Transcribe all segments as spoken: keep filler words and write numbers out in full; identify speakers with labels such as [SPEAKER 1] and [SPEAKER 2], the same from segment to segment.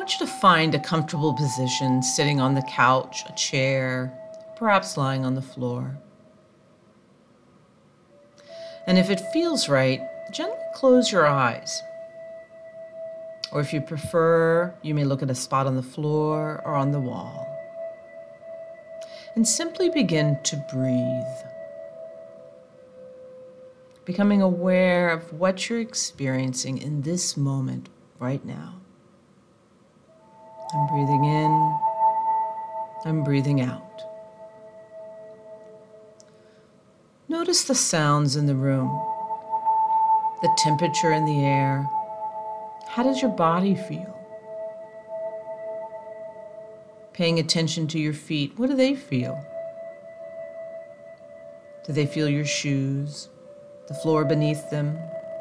[SPEAKER 1] want you to find a comfortable position, sitting on the couch, a chair, perhaps lying on the floor. And if it feels right, gently close your eyes. Or if you prefer, you may look at a spot on the floor or on the wall. And simply begin to breathe, becoming aware of what you're experiencing in this moment right now. I'm breathing in, I'm breathing out. Notice the sounds in the room, the temperature in the air. How does your body feel? Paying attention to your feet, what do they feel? Do they feel your shoes, the floor beneath them,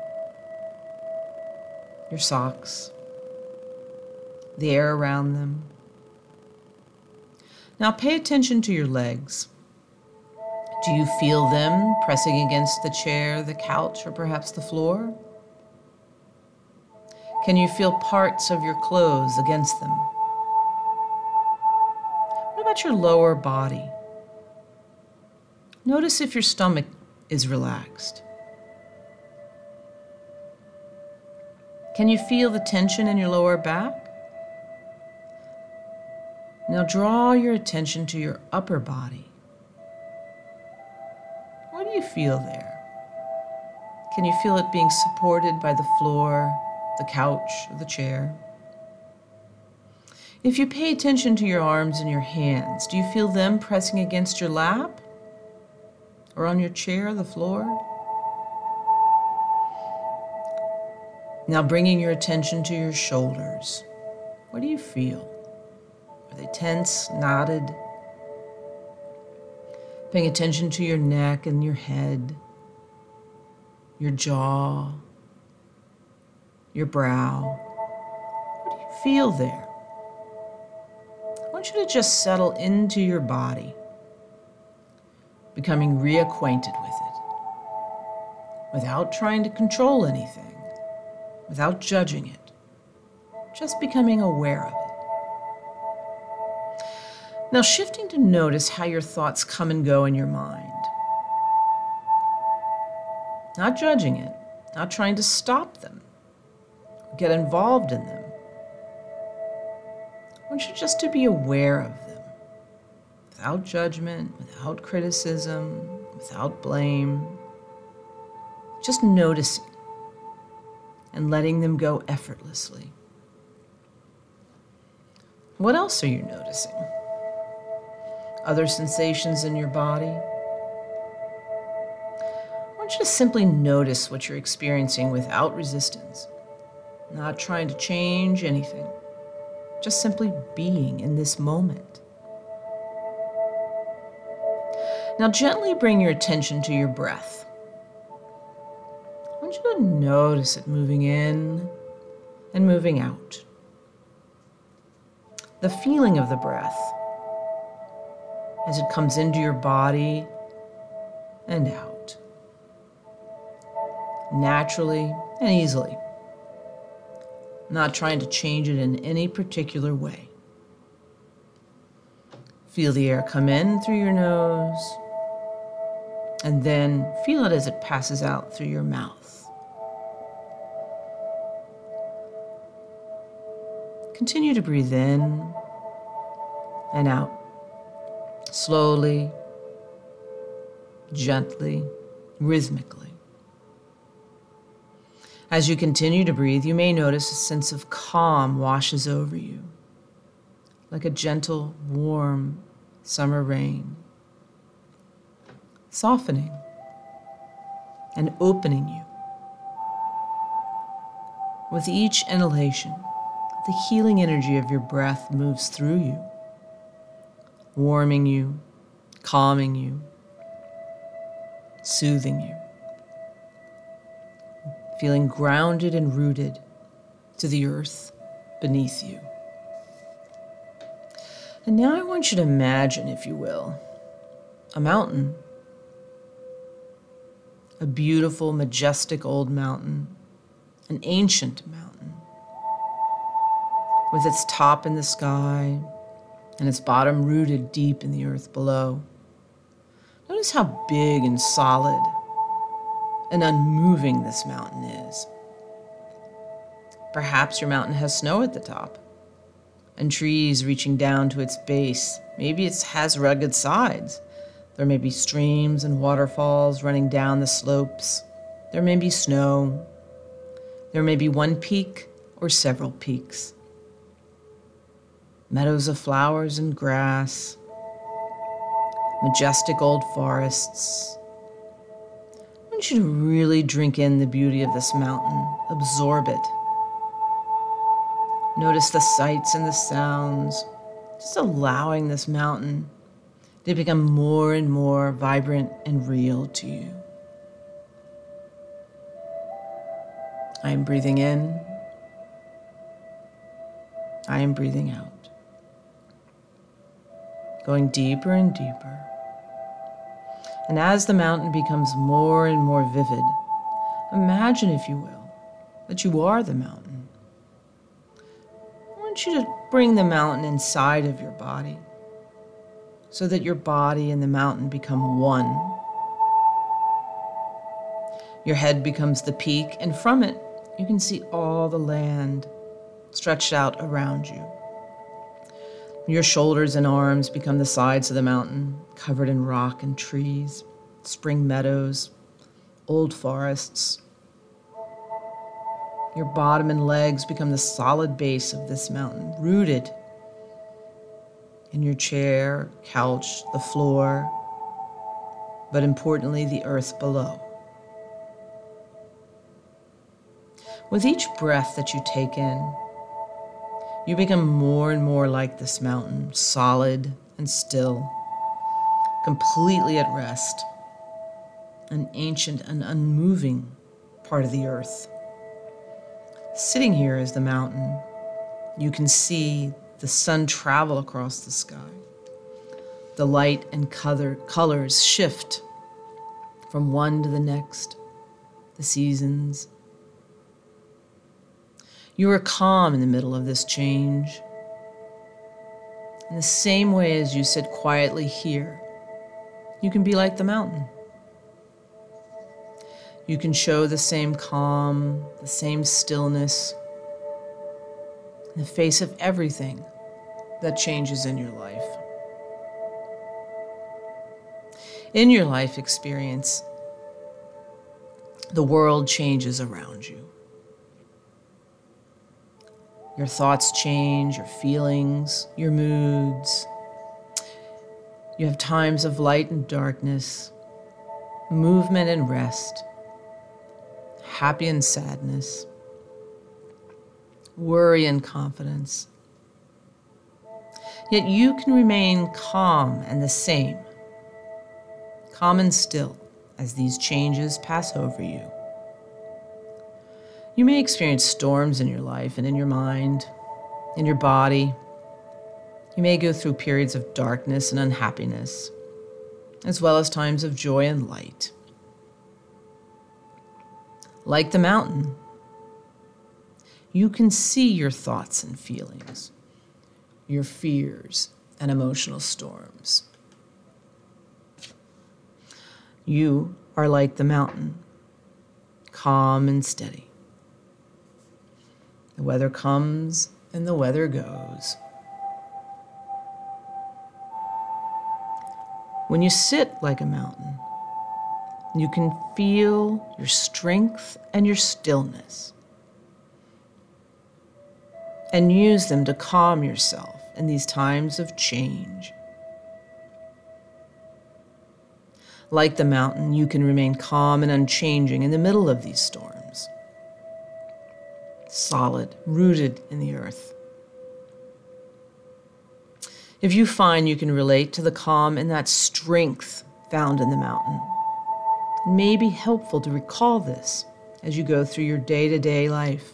[SPEAKER 1] your socks, the air around them? Now pay attention to your legs. Do you feel them pressing against the chair, the couch, or perhaps the floor? Can you feel parts of your clothes against them? What about your lower body? Notice if your stomach is relaxed. Can you feel the tension in your lower back? Now draw your attention to your upper body. What do you feel there? Can you feel it being supported by the floor, the couch, or the chair? If you pay attention to your arms and your hands, do you feel them pressing against your lap? Or on your chair, the floor? Now bringing your attention to your shoulders. What do you feel? Are they tense, knotted? Paying attention to your neck and your head, your jaw, your brow. What do you feel there? I want you to just settle into your body, becoming reacquainted with it, without trying to control anything, without judging it, just becoming aware of it. Now shifting to notice how your thoughts come and go in your mind. Not judging it, not trying to stop them, or get involved in them. I want you just to be aware of them, without judgment, without criticism, without blame. Just noticing and letting them go effortlessly. What else are you noticing? Other sensations in your body? I want you to simply notice what you're experiencing without resistance, not trying to change anything, just simply being in this moment. Now gently bring your attention to your breath. I want you to notice it moving in and moving out. The feeling of the breath as it comes into your body and out, naturally and easily, not trying to change it in any particular way. Feel the air come in through your nose, and then feel it as it passes out through your mouth. Continue to breathe in and out, slowly, gently, rhythmically. As you continue to breathe, you may notice a sense of calm washes over you, like a gentle, warm summer rain, softening and opening you. With each inhalation, the healing energy of your breath moves through you, warming you, calming you, soothing you, feeling grounded and rooted to the earth beneath you. And now I want you to imagine, if you will, a mountain, a beautiful, majestic old mountain, an ancient mountain, with its top in the sky and its bottom rooted deep in the earth below. Notice how big and solid and unmoving this mountain is. Perhaps your mountain has snow at the top and trees reaching down to its base. Maybe it has rugged sides. There may be streams and waterfalls running down the slopes. There may be snow. There may be one peak or several peaks. Meadows of flowers and grass. Majestic old forests. I want you to really drink in the beauty of this mountain. Absorb it. Notice the sights and the sounds, just allowing this mountain to become more and more vibrant and real to you. I am breathing in. I am breathing out. Going deeper and deeper. And as the mountain becomes more and more vivid, imagine, if you will, that you are the mountain. I want you to bring the mountain inside of your body so that your body and the mountain become one. Your head becomes the peak, and from it, you can see all the land stretched out around you. Your shoulders and arms become the sides of the mountain, covered in rock and trees, spring meadows, old forests. Your bottom and legs become the solid base of this mountain, rooted in your chair, couch, the floor, but importantly, the earth below. With each breath that you take in, you become more and more like this mountain, solid and still, completely at rest, an ancient and unmoving part of the earth. Sitting here is the mountain. You can see the sun travel across the sky. The light and color, colors shift from one to the next, the seasons. You are calm in the middle of this change. In the same way as you sit quietly here, you can be like the mountain. You can show the same calm, the same stillness in the face of everything that changes in your life. In your life experience, the world changes around you. Your thoughts change, your feelings, your moods. You have times of light and darkness, movement and rest, happy and sadness, worry and confidence. Yet you can remain calm and the same, calm and still as these changes pass over you. You may experience storms in your life and in your mind, in your body. You may go through periods of darkness and unhappiness, as well as times of joy and light. Like the mountain, you can see your thoughts and feelings, your fears and emotional storms. You are like the mountain, calm and steady. The weather comes and the weather goes. When you sit like a mountain, you can feel your strength and your stillness and use them to calm yourself in these times of change. Like the mountain, you can remain calm and unchanging in the middle of these storms, solid, rooted in the earth. If you find you can relate to the calm and that strength found in the mountain, it may be helpful to recall this as you go through your day-to-day life.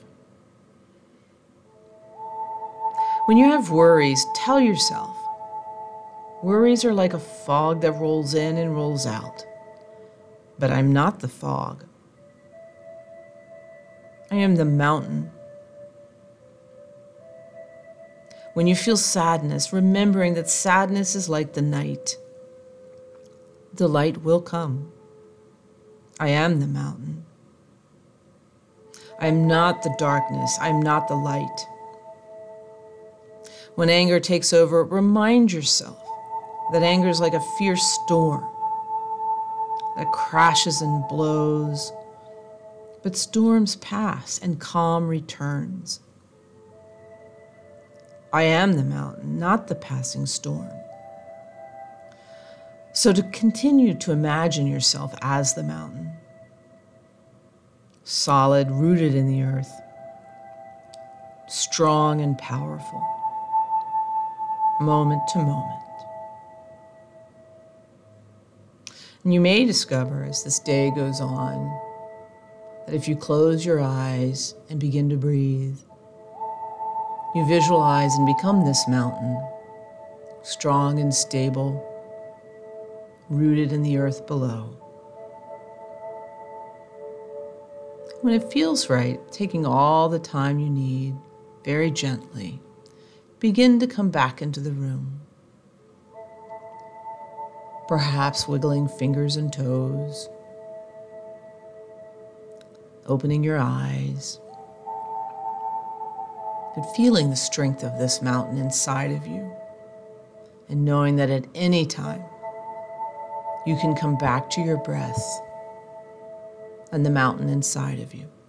[SPEAKER 1] When you have worries, tell yourself, worries are like a fog that rolls in and rolls out, but I'm not the fog. I am the mountain. When you feel sadness, remembering that sadness is like the night. The light will come. I am the mountain. I am not the darkness. I am not the light. When anger takes over, remind yourself that anger is like a fierce storm that crashes and blows, but storms pass and calm returns. I am the mountain, not the passing storm. So to continue to imagine yourself as the mountain, solid, rooted in the earth, strong and powerful, moment to moment. And you may discover as this day goes on that if you close your eyes and begin to breathe, you visualize and become this mountain, strong and stable, rooted in the earth below. When it feels right, taking all the time you need, very gently, begin to come back into the room. Perhaps wiggling fingers and toes, opening your eyes, but feeling the strength of this mountain inside of you, and knowing that at any time you can come back to your breath and the mountain inside of you.